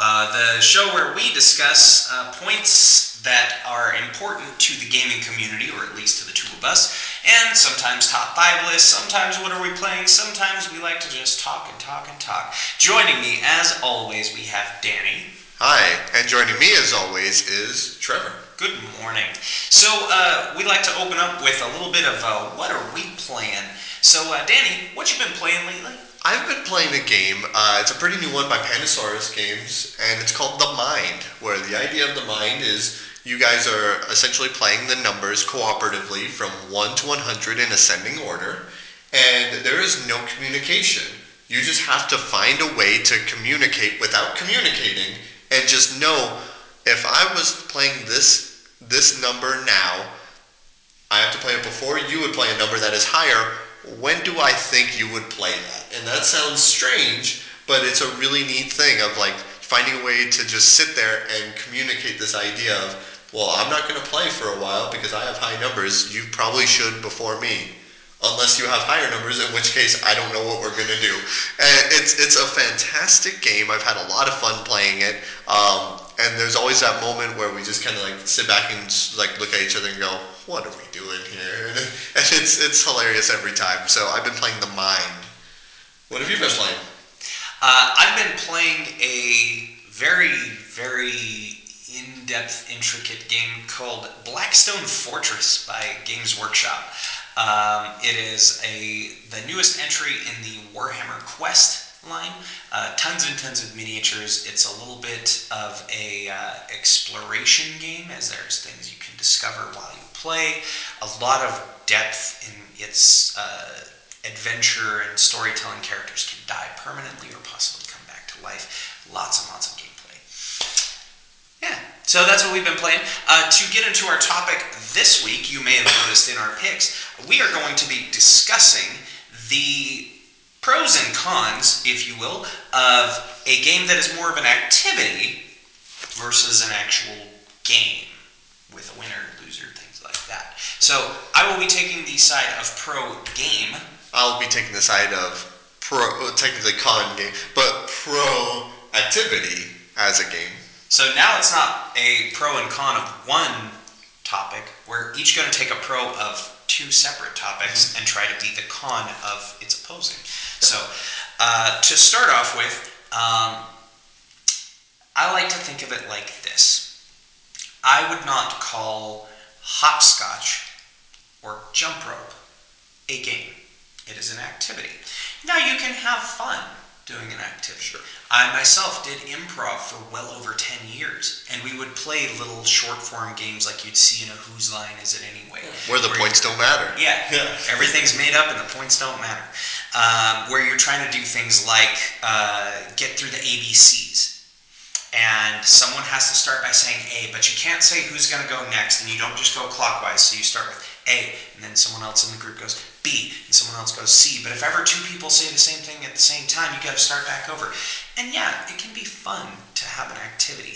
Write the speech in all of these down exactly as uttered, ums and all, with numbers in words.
uh, the show where we discuss uh, points that are important to the gaming community, or at least to the two of us, and sometimes top five lists, sometimes what are we playing, sometimes we like to just talk and talk and talk. Joining me, as always, we have Danny. Hi, and joining me, as always, is Trevor. Good morning. So, uh, we like to open up with a little bit of uh, what are we playing? So, uh, Danny, what you been playing lately? I've been playing a game. Uh, it's a pretty new one by Pandasaurus Games, and it's called The Mind, where the idea of The Mind is you guys are essentially playing the numbers cooperatively from one to one hundred in ascending order, and there is no communication. You just have to find a way to communicate without communicating, and just know if I was playing this this number now, I have to play it before you would play a number that is higher. When do I think you would play that? And that sounds strange, but it's a really neat thing of like finding a way to just sit there and communicate this idea of, well, I'm not going to play for a while because I have high numbers. You probably should before me. Unless you have higher numbers, in which case I don't know what we're going to do. And it's it's a fantastic game. I've had a lot of fun playing it. Um, and there's always that moment where we just kind of like sit back and like look at each other and go, what are we doing here? And it's it's hilarious every time. So I've been playing The Mind. What have you been playing? Uh, I've been playing a very, very in-depth, intricate game called Blackstone Fortress by Games Workshop. Um, it is a the newest entry in the Warhammer Quest line. Uh, tons and tons of miniatures. It's a little bit of a uh, exploration game, as there's things you can discover while you play. A lot of depth in its uh, adventure and storytelling. Characters can die permanently or possibly come back to life. Lots and lots of gameplay. Yeah, so that's what we've been playing. Uh, to get into our topic this week, you may have noticed in our picks, we are going to be discussing the pros and cons, if you will, of a game that is more of an activity versus an actual game with a winner, loser, things like that. So I will be taking the side of pro game. I'll be taking the side of pro, technically con game, but pro activity as a game. So now it's not a pro and con of one topic. We're each going to take a pro of two separate topics mm-hmm. and try to be the con of its opposing. So uh, to start off with, um, I like to think of it like this. I would not call hopscotch or jump rope a game. It is an activity. Now you can have fun doing an activity. Sure. I myself did improv for well over ten years, and we would play little short-form games like you'd see in a Whose Line Is It Anyway? Where the where points don't matter. Yeah, yeah. Everything's made up and the points don't matter. Um, where you're trying to do things like uh, get through the A B Cs. And someone has to start by saying A, but you can't say who's going to go next, and you don't just go clockwise, so you start with A, and then someone else in the group goes B, and someone else goes C. But if ever two people say the same thing at the same time, you got to start back over. And yeah, it can be fun to have an activity.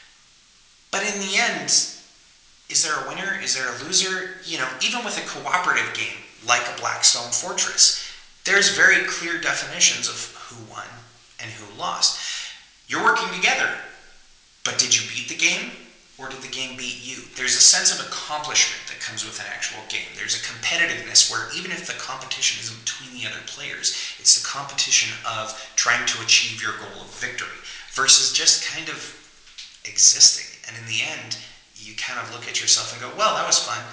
But in the end, is there a winner? Is there a loser? You know, even with a cooperative game like a Blackstone Fortress, there's very clear definitions of who won and who lost. You're working together, but did you beat the game? Or did the game beat you? There's a sense of accomplishment that comes with an actual game. There's a competitiveness where even if the competition isn't between the other players, it's the competition of trying to achieve your goal of victory versus just kind of existing. And in the end, you kind of look at yourself and go, well, that was fun,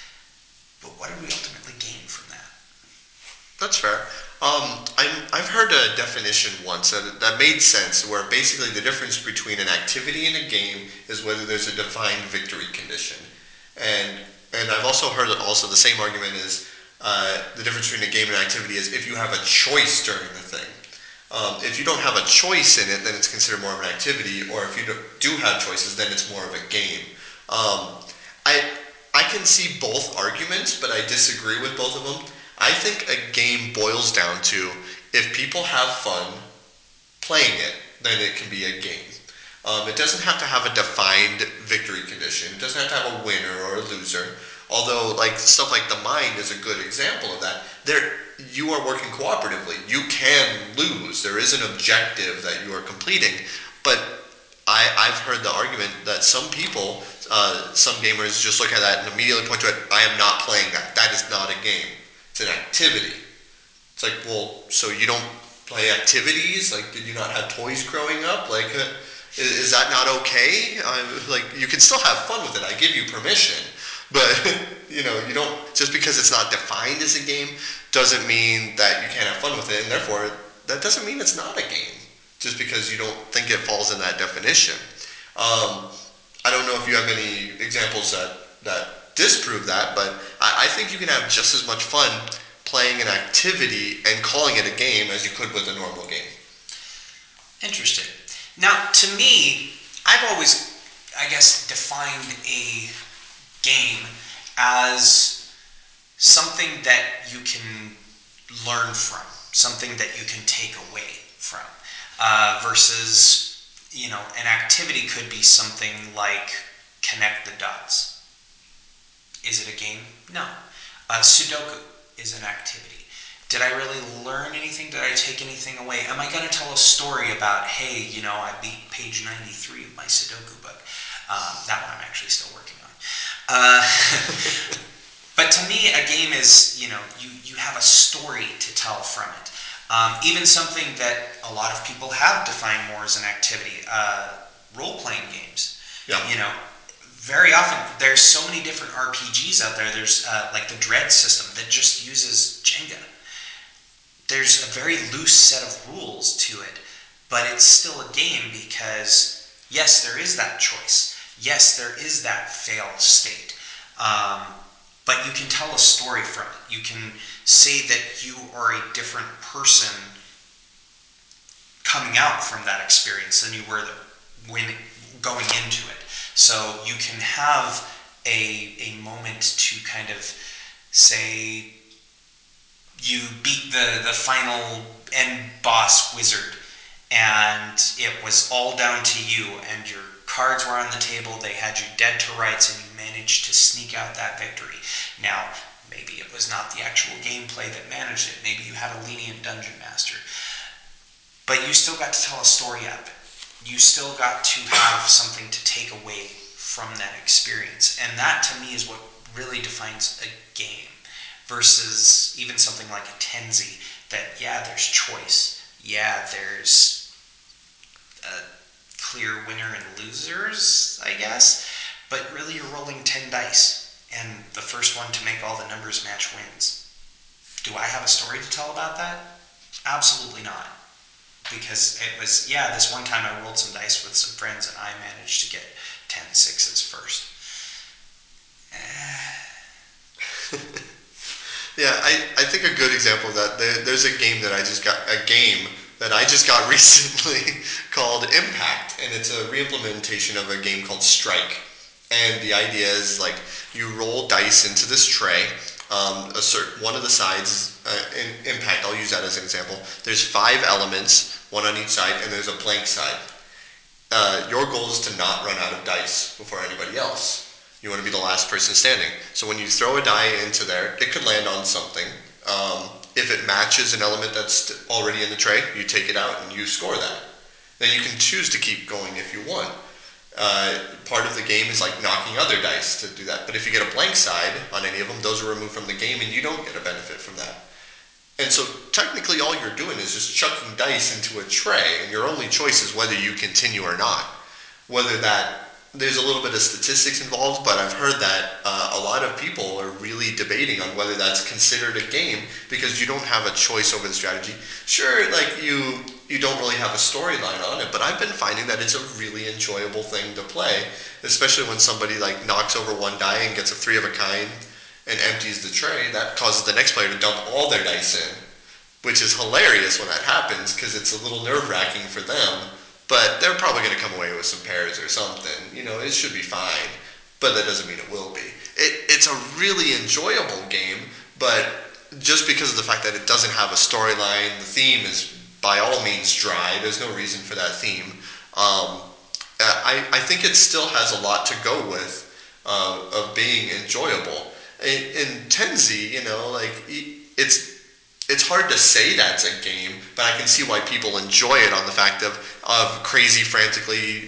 but what did we ultimately gain from that? That's fair. Um, I'm, I've heard a definition once that, that made sense, where basically the difference between an activity and a game is whether there's a defined victory condition. And and I've also heard also the same argument is uh, the difference between a game and an activity is if you have a choice during the thing. Um, if you don't have a choice in it, then it's considered more of an activity, or if you do, do have choices, then it's more of a game. Um, I I can see both arguments, but I disagree with both of them. I think a game boils down to if people have fun playing it, then it can be a game. Um, it doesn't have to have a defined victory condition. It doesn't have to have a winner or a loser. Although, like stuff like The Mind is a good example of that. There, you are working cooperatively. You can lose. There is an objective that you are completing, but I, I've heard the argument that some people, uh, some gamers just look at that and immediately point to it, I am not playing that. That is not a game. It's an activity. It's like, well, so you don't play activities? Like, did you not have toys growing up? Like, uh, is, is that not okay? Uh, like, you can still have fun with it. I give you permission. But, you know, you don't, just because it's not defined as a game doesn't mean that you can't have fun with it. And therefore, that doesn't mean it's not a game. Just because you don't think it falls in that definition. Um, I don't know if you have any examples that, that disprove that, but I, I think you can have just as much fun playing an activity and calling it a game as you could with a normal game. Interesting. Now, to me, I've always, I guess, defined a game as something that you can learn from, something that you can take away from, uh, versus, you know, an activity could be something like connect the dots. Is it a game? No. Uh, Sudoku is an activity. Did I really learn anything? Did I take anything away? Am I going to tell a story about, hey, you know, I beat page ninety-three of my Sudoku book? Um, that one I'm actually still working on. Uh, but to me, a game is, you know, you, you have a story to tell from it. Um, even something that a lot of people have defined more as an activity, uh, role-playing games. Yeah. You know, very often there's so many different R P Gs out there. There's uh, like the Dread system that just uses Jenga. There's a very loose set of rules to it, but it's still a game because, yes, there is that choice. Yes, there is that fail state. Um, but you can tell a story from it. You can say that you are a different person coming out from that experience than you were the, when going into it. So you can have a, a moment to kind of say you beat the, the final end boss wizard and it was all down to you and your cards were on the table, they had you dead to rights and you managed to sneak out that victory. Now, maybe it was not the actual gameplay that managed it, maybe you had a lenient dungeon master, but you still got to tell a story out of it. You still got to have something to take away from that experience. And that, to me, is what really defines a game versus even something like a Tenzi that, yeah, there's choice. Yeah, there's a clear winner and losers, I guess. But really, you're rolling ten dice. And the first one to make all the numbers match wins. Do I have a story to tell about that? Absolutely not. Because it was, yeah, this one time I rolled some dice with some friends and I managed to get ten sixes first. Yeah, I, I think a good example of that, there, there's a game that I just got, a game that I just got recently called Impact, and it's a re-implementation of a game called Strike. And the idea is like you roll dice into this tray. Um, a certain one of the sides uh, in Impact, I'll use that as an example. There's five elements, one on each side, and there's a blank side. Uh, your goal is to not run out of dice before anybody else. You want to be the last person standing. So when you throw a die into there, it could land on something. Um, if it matches an element that's already in the tray, you take it out and you score that. Then you can choose to keep going if you want. Uh, part of the game is like knocking other dice to do that. But if you get a blank side on any of them, those are removed from the game and you don't get a benefit from that. And so technically all you're doing is just chucking dice into a tray, and your only choice is whether you continue or not. Whether that, there's a little bit of statistics involved, but I've heard that uh, a lot of people are really debating on whether that's considered a game because you don't have a choice over the strategy. Sure, like you you don't really have a storyline on it, but I've been finding that it's a really enjoyable thing to play, especially when somebody like knocks over one die and gets a three of a kind and empties the tray. That causes the next player to dump all their dice in, which is hilarious when that happens because it's a little nerve-wracking for them. But they're probably going to come away with some pairs or something. You know, it should be fine. But that doesn't mean it will be. It, it's a really enjoyable game, but just because of the fact that it doesn't have a storyline, the theme is by all means dry. There's no reason for that theme. Um, I, I think it still has a lot to go with uh, of being enjoyable. In, in Tenzi, you know, like it's it's hard to say that's a game, but I can see why people enjoy it on the fact of, of crazy, frantically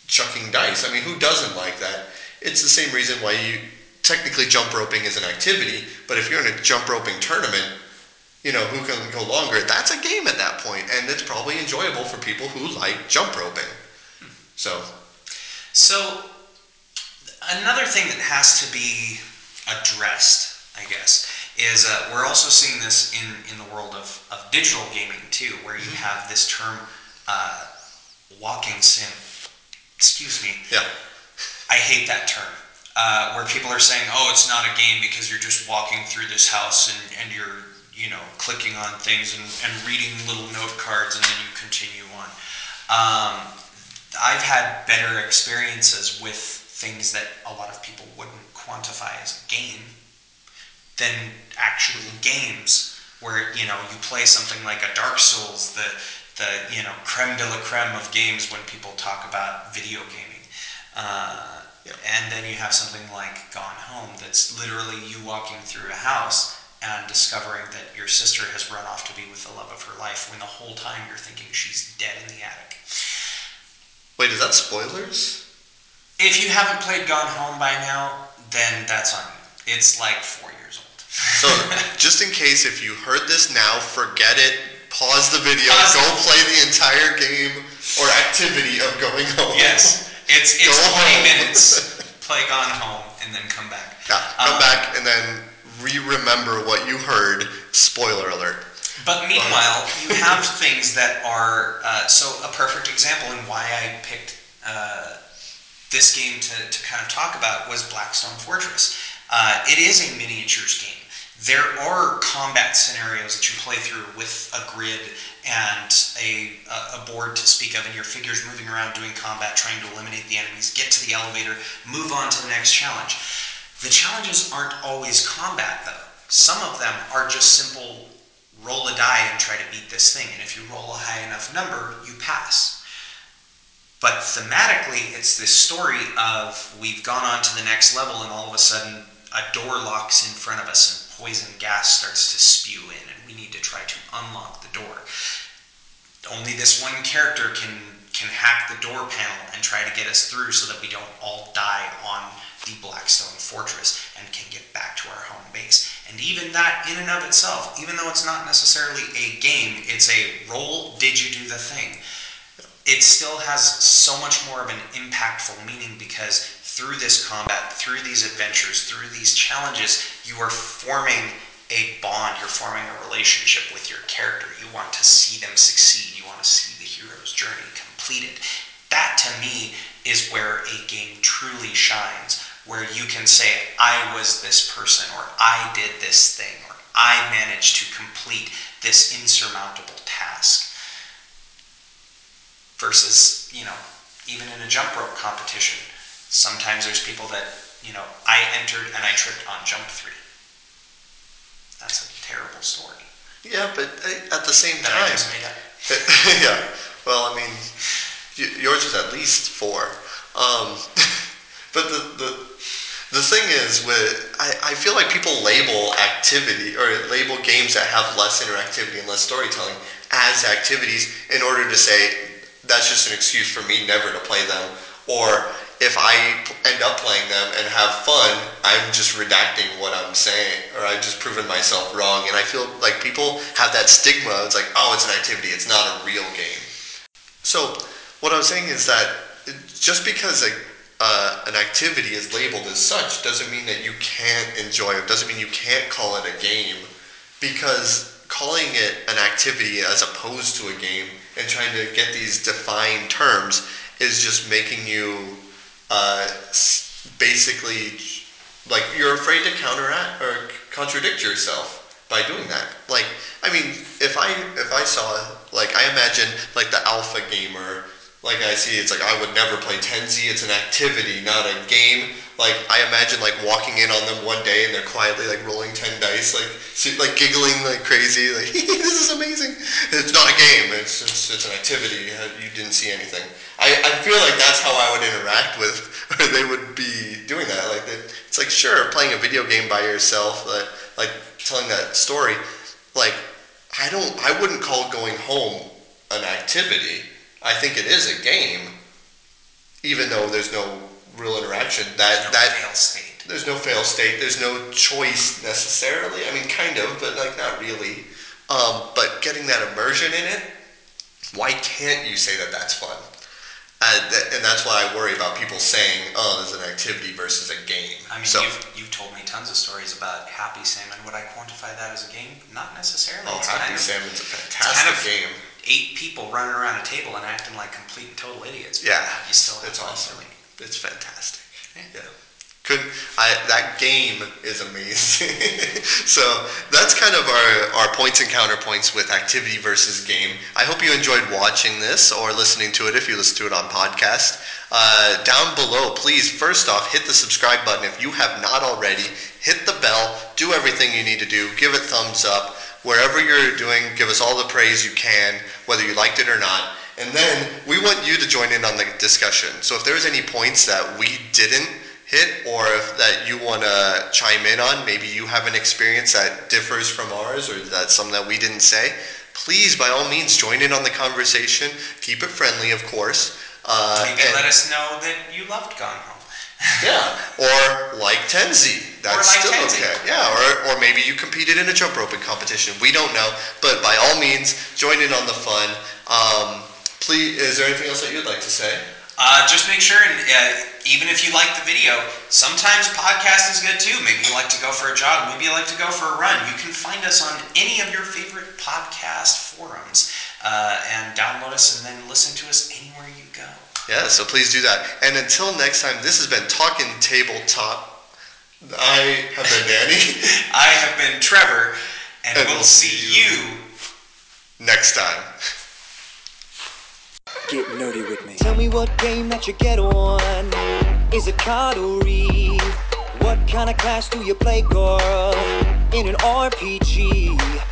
chucking dice. I mean, who doesn't like that? It's the same reason why you technically jump roping is an activity, but if you're in a jump roping tournament, you know, who can go longer, that's a game at that point, and it's probably enjoyable for people who like jump roping. So, so another thing that has to be addressed, I guess, is uh, we're also seeing this in, in the world of, of digital gaming too, where you mm-hmm. have this term uh, walking sim. Excuse me. Yeah. I hate that term. Uh, where people are saying, oh, it's not a game because you're just walking through this house and, and you're, you know, clicking on things and, and reading little note cards and then you continue on. Um, I've had better experiences with things that a lot of people wouldn't quantify as a game than actual games where, you know, you play something like a Dark Souls, the, the you know, creme de la creme of games when people talk about video gaming. Uh, Yeah. And then you have something like Gone Home that's literally you walking through a house and discovering that your sister has run off to be with the love of her life when the whole time you're thinking she's dead in the attic. Wait, is that spoilers? If you haven't played Gone Home by now, then that's on you. It's like four years old. So, just in case if you heard this now, forget it, pause the video, pause go it. play the entire game or activity of going home. Yes. It's it's twenty minutes, play Gone Home, and then come back. Yeah, come um, back and then re-remember what you heard. Spoiler alert. But meanwhile, you have things that are, uh, so a perfect example and why I picked uh, this game to, to kind of talk about was Blackstone Fortress. Uh, it is a miniatures game. There are combat scenarios that you play through with a grid and a, a board to speak of, and your figures moving around doing combat, trying to eliminate the enemies, get to the elevator, move on to the next challenge. The challenges aren't always combat, though. Some of them are just simple roll a die and try to beat this thing, and if you roll a high enough number, you pass. But thematically, it's this story of we've gone on to the next level, and all of a sudden, a door locks in front of us, and poison gas starts to spew in, and we need to try to unlock the door. Only this one character can can hack the door panel and try to get us through so that we don't all die on the Blackstone Fortress and can get back to our home base. And even that, in and of itself, even though it's not necessarily a game, it's a roll, did you do the thing? It still has so much more of an impactful meaning because through this combat, through these adventures, through these challenges, you are forming a bond, you're forming a relationship with your character. You want to see them succeed. You want to see the hero's journey completed. That, to me, is where a game truly shines, where you can say, I was this person, or I did this thing, or I managed to complete this insurmountable task. Versus, you know, even in a jump rope competition, sometimes there's people that, you know, I entered and I tripped on jump three. That's a terrible story. Yeah, but at the same that time... I just made up. Yeah, well, I mean, yours is at least four. Um, but the, the the thing is, with I, I feel like people label activity, or label games that have less interactivity and less storytelling as activities in order to say, that's just an excuse for me never to play them, or if I end up playing them and have fun, I'm just redacting what I'm saying, or I've just proven myself wrong. And I feel like people have that stigma. It's like, oh, it's an activity. It's not a real game. So what I was saying is that just because a, uh, an activity is labeled as such doesn't mean that you can't enjoy it. Doesn't mean you can't call it a game, because calling it an activity as opposed to a game and trying to get these defined terms is just making you uh, basically, like, you're afraid to counteract or contradict yourself by doing that. Like, I mean, if I if I saw, like, I imagine, like, the alpha gamer, like I see, it's like, I would never play ten Z, it's an activity, not a game. Like, I imagine, like, walking in on them one day and they're quietly, like, rolling ten dice, like, like giggling like crazy, like, this is amazing. It's not a game, it's, it's it's an activity, you didn't see anything. I, I feel like that's how I would interact with, or they would be doing that. Like, it's like, sure, playing a video game by yourself, like, like telling that story, like, I don't, I wouldn't call going home an activity. I think it is a game, even even though there's no real interaction, that no that fail state. There's no fail state. There's no choice necessarily. I mean, kind of, but like not really. Um, but getting that immersion in it, why can't you say that that's fun? Uh, th- and that's why I worry about people saying, "Oh, there's an activity versus a game." I mean, so, you've, you've told me tons of stories about Happy Salmon. Would I quantify that as a game? Not necessarily. Oh, it's Happy kind of, Salmon's a fantastic kind of game. Eight people running around a table and acting like complete and total idiots. Yeah, you still have it's fun, awesome. really. It's fantastic. Yeah. yeah. Couldn't I? That game is amazing. So that's kind of our, our points and counterpoints with activity versus game. I hope you enjoyed watching this or listening to it if you listen to it on podcast. Uh, down below, please, first off, hit the subscribe button if you have not already. Hit the bell. Do everything you need to do. Give it thumbs up. Wherever you're doing, give us all the praise you can, whether you liked it or not. And then we want you to join in on the discussion. So if there's any points that we didn't hit, or if that you want to chime in on, maybe you have an experience that differs from ours, or that's something that we didn't say, please, by all means, join in on the conversation. Keep it friendly, of course. Uh, maybe let us know that you loved Gone Home. Yeah, or like Tenzi. That's like still Tenzi. okay. Yeah, or, or maybe you competed in a jump roping competition. We don't know, but by all means, join in on the fun. Um, please, is there anything else that you'd like to say? Uh, just make sure, and uh, even if you like the video, sometimes podcast is good too. Maybe you like to go for a jog. Maybe you like to go for a run. You can find us on any of your favorite podcast forums uh, and download us and then listen to us anywhere you go. Yeah, so please do that. And until next time, this has been Talking Tabletop. I have been Danny. I have been Trevor, and, and we'll, we'll see you next time. Get nerdy with me. Tell me what game that you get on. Is it card or read? What kind of class do you play, girl? In an R P G.